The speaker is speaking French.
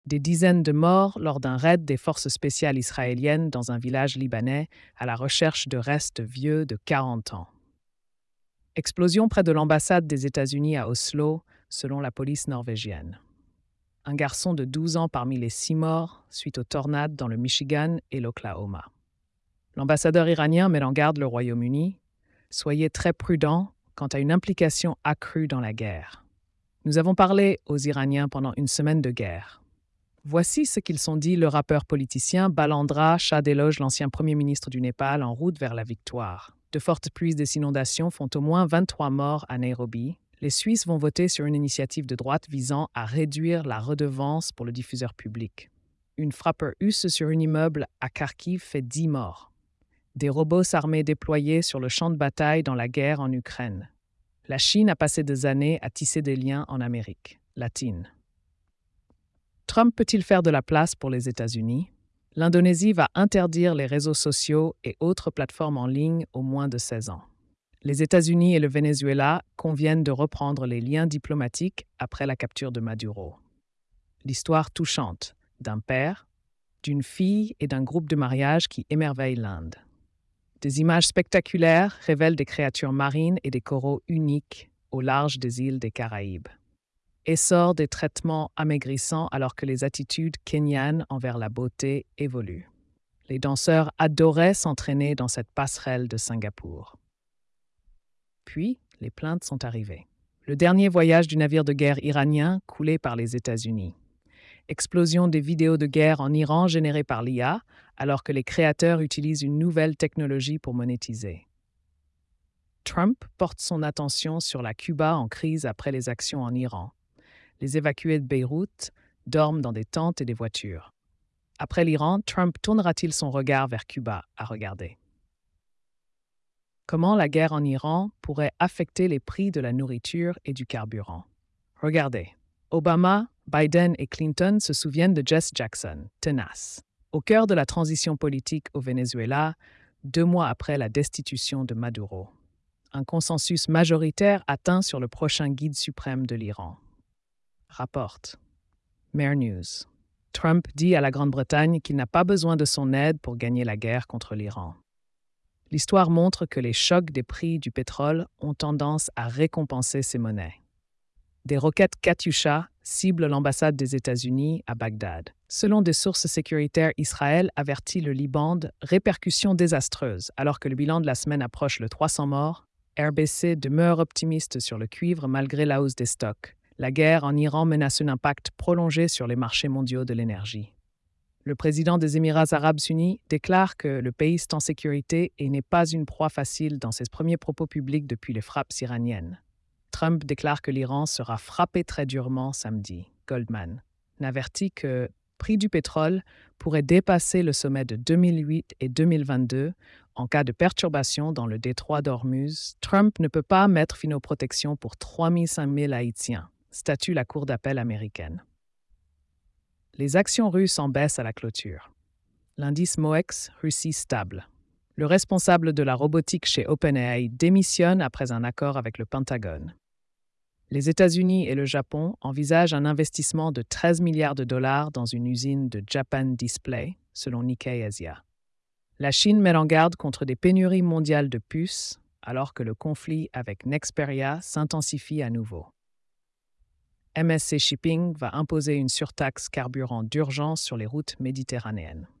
Des dizaines de morts lors d'un raid des forces spéciales israéliennes dans un village libanais à la recherche de restes vieux de 40 ans. Explosion près de l'ambassade des États-Unis à Oslo, selon la police norvégienne. Un garçon de 12 ans parmi les 6 morts suite aux tornades dans le Michigan et l'Oklahoma. L'ambassadeur iranien met en garde le Royaume-Uni. Soyez très prudents quant à une implication accrue dans la guerre. Nous avons parlé aux Iraniens pendant une semaine de guerre. Voici ce qu'ils sont dit le rappeur politicien Balandra Shah déloge l'ancien premier ministre du Népal en route vers la victoire. De fortes pluies des inondations font au moins 23 morts à Nairobi. Les Suisses vont voter sur une initiative de droite visant à réduire la redevance pour le diffuseur public. Une frappe russe sur un immeuble à Kharkiv fait 10 morts. Des robots armés déployés sur le champ de bataille dans la guerre en Ukraine. La Chine a passé des années à tisser des liens en Amérique latine. Trump peut-il faire de la place pour les États-Unis? L'Indonésie va interdire les réseaux sociaux et autres plateformes en ligne aux moins de 16 ans. Les États-Unis et le Venezuela conviennent de reprendre les liens diplomatiques après la capture de Maduro. L'histoire touchante d'un père, d'une fille et d'un groupe de mariage qui émerveille l'Inde. Des images spectaculaires révèlent des créatures marines et des coraux uniques au large des îles des Caraïbes. Essor des traitements amaigrissants alors que les attitudes kenyanes envers la beauté évoluent. Les danseurs adoraient s'entraîner dans cette passerelle de Singapour. Puis, les plaintes sont arrivées. Le dernier voyage du navire de guerre iranien coulé par les États-Unis. Explosion des vidéos de guerre en Iran générées par l'IA, alors que les créateurs utilisent une nouvelle technologie pour monétiser. Trump porte son attention sur la Cuba en crise après les actions en Iran. Les évacués de Beyrouth dorment dans des tentes et des voitures. Après l'Iran, Trump tournera-t-il son regard vers Cuba à regarder? Comment la guerre en Iran pourrait affecter les prix de la nourriture et du carburant? Regardez. Obama, Biden et Clinton se souviennent de Jesse Jackson, tenace. Au cœur de la transition politique au Venezuela, 2 mois après la destitution de Maduro. Un consensus majoritaire atteint sur le prochain guide suprême de l'Iran. Rapporte. Mer News. Trump dit à la Grande-Bretagne qu'il n'a pas besoin de son aide pour gagner la guerre contre l'Iran. L'histoire montre que les chocs des prix du pétrole ont tendance à récompenser ces monnaies. Des roquettes Katyusha ciblent l'ambassade des États-Unis à Bagdad. Selon des sources sécuritaires, Israël avertit le Liban de répercussions désastreuses. Alors que le bilan de la semaine approche le 300 morts, RBC demeure optimiste sur le cuivre malgré la hausse des stocks. La guerre en Iran menace un impact prolongé sur les marchés mondiaux de l'énergie. Le président des Émirats arabes unis déclare que le pays est en sécurité et n'est pas une proie facile dans ses premiers propos publics depuis les frappes iraniennes. Trump déclare que l'Iran sera frappé très durement samedi. Goldman n'avertit que prix du pétrole pourrait dépasser le sommet de 2008 et 2022 en cas de perturbation dans le détroit d'Ormuz. Trump ne peut pas mettre fin aux protections pour 3 500 Haïtiens, statue la Cour d'appel américaine. Les actions russes en baisse à la clôture. L'indice MOEX Russie stable. Le responsable de la robotique chez OpenAI démissionne après un accord avec le Pentagone. Les États-Unis et le Japon envisagent un investissement de 13 milliards de dollars dans une usine de Japan Display, selon Nikkei Asia. La Chine met en garde contre des pénuries mondiales de puces, alors que le conflit avec Nexperia s'intensifie à nouveau. MSC Shipping va imposer une surtaxe carburant d'urgence sur les routes méditerranéennes.